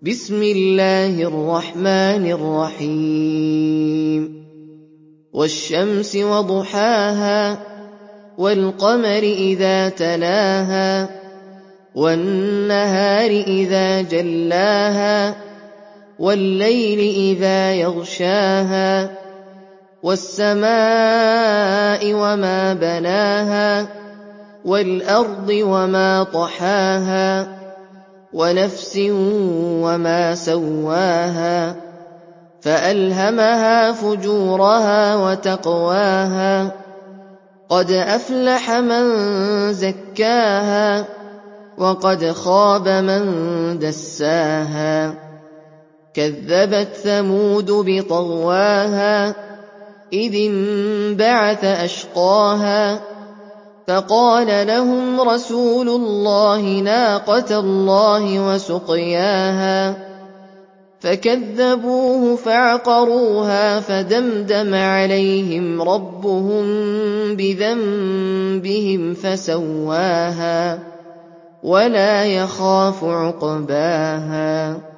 بسم الله الرحمن الرحيم والشمس وضحاها والقمر إذا تلاها والنهار إذا جلاها والليل إذا يغشاها والسماء وما بناها والأرض وما طحاها ونفس وما سواها فألهمها فجورها وتقواها قد أفلح من زكاها وقد خاب من دساها كذبت ثمود بطغواها إذ انبعث أشقاها فقال لهم رسول الله ناقة الله وسقياها فكذبوه فعقروها فدمدم عليهم ربهم بذنبهم فسواها ولا يخاف عقباها